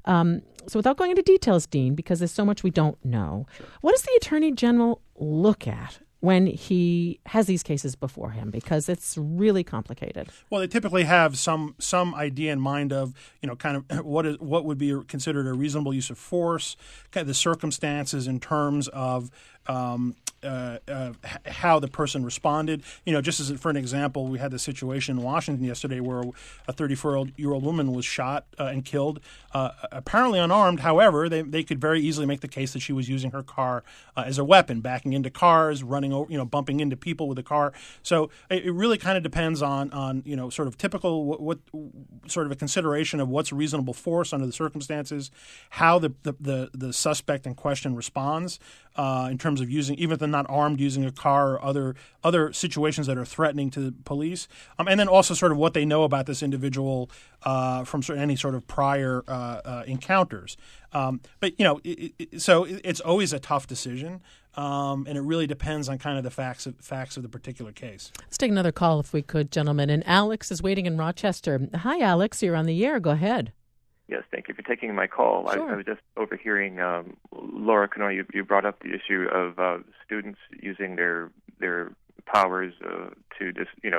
So without going into details, Dean, because there's so much we don't know, what does the Attorney General look at when he has these cases before him? Because it's really complicated. Well, they typically have some idea in mind of, kind of what would be considered a reasonable use of force, kind of the circumstances in terms of how the person responded. Just as for an example, we had the situation in Washington yesterday where a 34-year-old woman was shot and killed, apparently unarmed. However, they could very easily make the case that she was using her car as a weapon, backing into cars, running over, bumping into people with the car. So it really kind of depends on sort of typical what sort of a consideration of what's reasonable force under the circumstances, how the suspect in question responds in terms of using, even if they're not armed, using a car or other situations that are threatening to the police, and then also sort of what they know about this individual from any sort of prior encounters. But so it's always a tough decision, and it really depends on kind of the facts of the particular case. Let's take another call if we could, gentlemen. And Alex is waiting in Rochester. Hi, Alex. You're on the air. Go ahead. Yes, thank you for taking my call. Sure. I was just overhearing Laura Kanoy. You brought up the issue of students using their powers to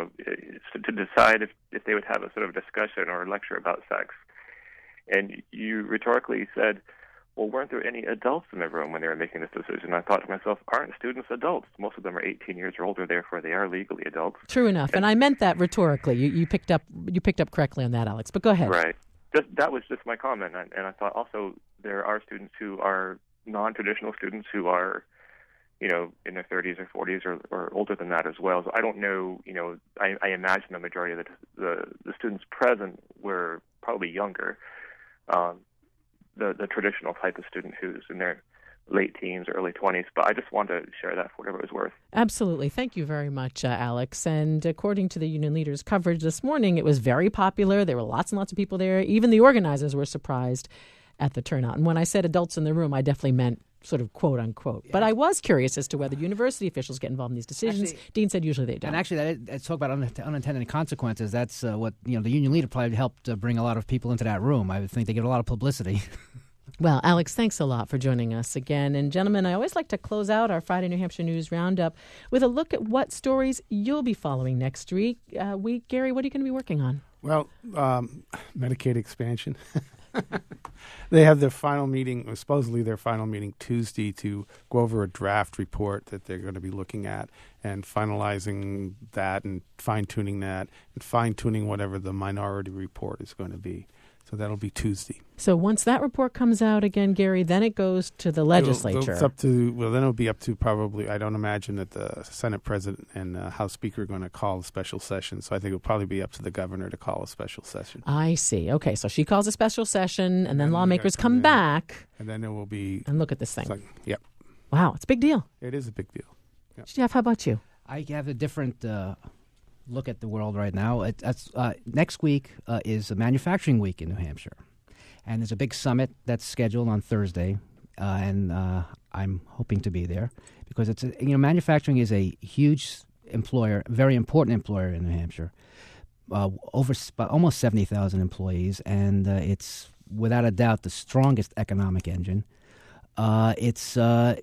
decide if they would have a sort of discussion or lecture about sex. And you rhetorically said, well, weren't there any adults in the room when they were making this decision? I thought to myself, aren't students adults? Most of them are 18 years or older, therefore they are legally adults. True enough. And I meant that rhetorically. You picked up correctly on that, Alex. But go ahead. Right. That was just my comment. And I thought also there are students who are non-traditional students who are, in their 30s or 40s or older than that as well. So I don't know, I imagine the majority of the students present were probably younger. The traditional type of student who's in their late teens or early 20s. But I just wanted to share that for whatever it was worth. Absolutely. Thank you very much, Alex. And according to the union leaders' coverage this morning, it was very popular. There were lots and lots of people there. Even the organizers were surprised at the turnout. And when I said adults in the room, I definitely meant sort of quote unquote. Yeah. But I was curious as to whether university officials get involved in these decisions. Actually, Dean said usually they don't. And actually, let's talk about unintended consequences. That's what the union leader probably helped bring a lot of people into that room. I would think they get a lot of publicity. Well, Alex, thanks a lot for joining us again. And gentlemen, I always like to close out our Friday New Hampshire News Roundup with a look at what stories you'll be following next week. Gary, what are you going to be working on? Well, Medicaid expansion. They have their final meeting, supposedly their final meeting Tuesday, to go over a draft report that they're going to be looking at and finalizing that and fine-tuning that and fine-tuning whatever the minority report is going to be. So that'll be Tuesday. So once that report comes out again, Gary, then it goes to the legislature. Then it'll be up to probably, I don't imagine that the Senate President and House Speaker are going to call a special session. So I think it'll probably be up to the governor to call a special session. I see. Okay, so she calls a special session, and then lawmakers come back. And then it will be... And look at this thing. Yep. Wow, it's a big deal. It is a big deal. Yep. Jeff, how about you? I have a different... look at the world right now. Next week is a manufacturing week in New Hampshire, and there's a big summit that's scheduled on Thursday, and I'm hoping to be there because it's manufacturing is a huge employer, very important employer in New Hampshire, over almost 70,000 employees, and it's without a doubt the strongest economic engine. It's going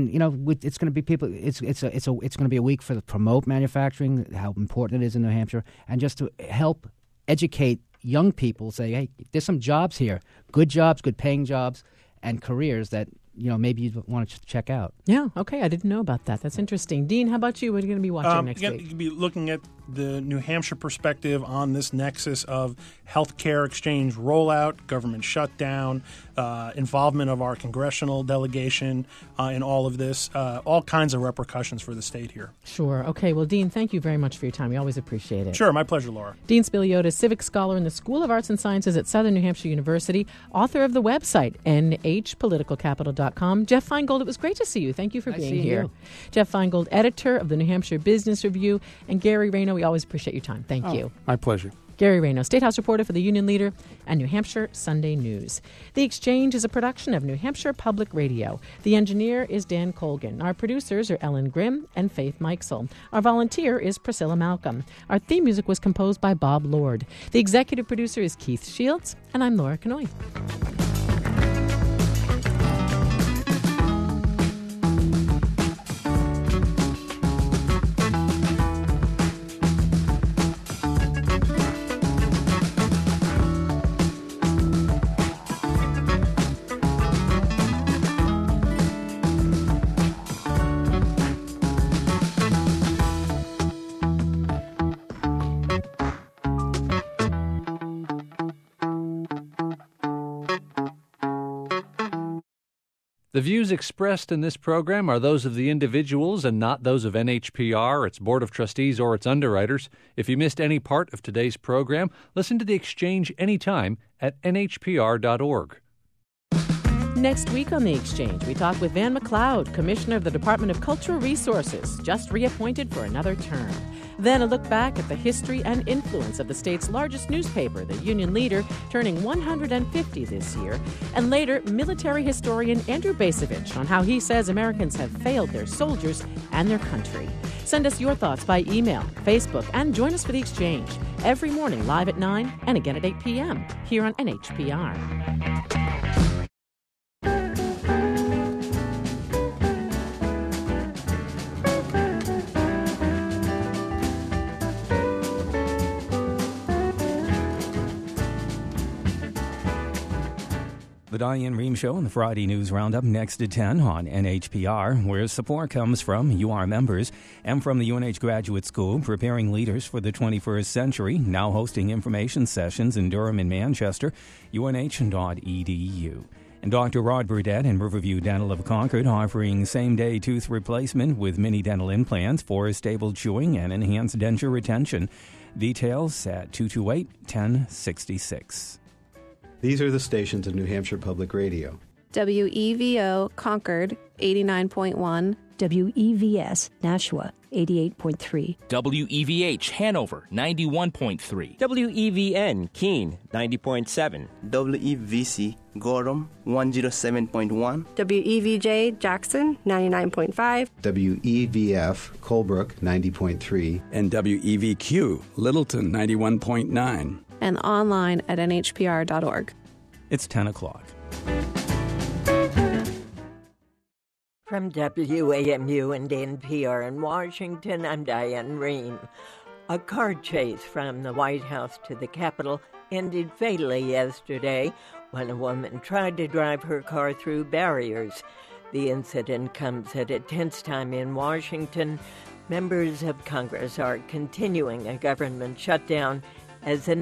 to be people. It's going to be a week to promote manufacturing, how important it is in New Hampshire, and just to help educate young people. Say, hey, there's some jobs here, good jobs, good paying jobs, and careers that maybe you want to check out. Yeah. Okay. I didn't know about that. That's interesting. Dean, how about you? What are you going to be watching next week? You're going to be looking at the New Hampshire perspective on this nexus of healthcare exchange rollout, government shutdown, involvement of our congressional delegation in all of this, all kinds of repercussions for the state here. Sure. Okay. Well, Dean, thank you very much for your time. We always appreciate it. Sure. My pleasure, Laura. Dean Spiliotis, civic scholar in the School of Arts and Sciences at Southern New Hampshire University, author of the website nhpoliticalcapital.com. Jeff Feingold, it was great to see you. Thank you for being here. You. Jeff Feingold, editor of the New Hampshire Business Review, and Gary Rayno, we always appreciate your time. Thank you. My pleasure. Gary Rayno, State House reporter for the Union Leader and New Hampshire Sunday News. The Exchange is a production of New Hampshire Public Radio. The engineer is Dan Colgan. Our producers are Ellen Grimm and Faith Mikesell. Our volunteer is Priscilla Malcolm. Our theme music was composed by Bob Lord. The executive producer is Keith Shields, and I'm Laura Canoy. The views expressed in this program are those of the individuals and not those of NHPR, its Board of Trustees, or its underwriters. If you missed any part of today's program, listen to The Exchange anytime at nhpr.org. Next week on The Exchange, we talk with Van McLeod, Commissioner of the Department of Cultural Resources, just reappointed for another term. Then a look back at the history and influence of the state's largest newspaper, the Union Leader, turning 150 this year. And later, military historian Andrew Bacevich on how he says Americans have failed their soldiers and their country. Send us your thoughts by email, Facebook, and join us for The Exchange every morning live at 9 and again at 8 p.m. here on NHPR. The Diane Rehm Show and the Friday News Roundup next at 10 on NHPR, where support comes from UR members and from the UNH Graduate School, preparing leaders for the 21st century, now hosting information sessions in Durham and Manchester, unh.edu. And Dr. Rod Burdett in Riverview Dental of Concord offering same-day tooth replacement with mini dental implants for stable chewing and enhanced denture retention. Details at 228-1066. These are the stations of New Hampshire Public Radio. WEVO Concord 89.1. WEVS Nashua 88.3. WEVH Hanover 91.3. WEVN Keene 90.7. WEVC Gorham 107.1. WEVJ Jackson 99.5. WEVF Colebrook 90.3. And WEVQ Littleton 91.9. And online at nhpr.org. It's 10 o'clock. From WAMU and NPR in Washington, I'm Diane Rehm. A car chase from the White House to the Capitol ended fatally yesterday when a woman tried to drive her car through barriers. The incident comes at a tense time in Washington. Members of Congress are continuing a government shutdown as an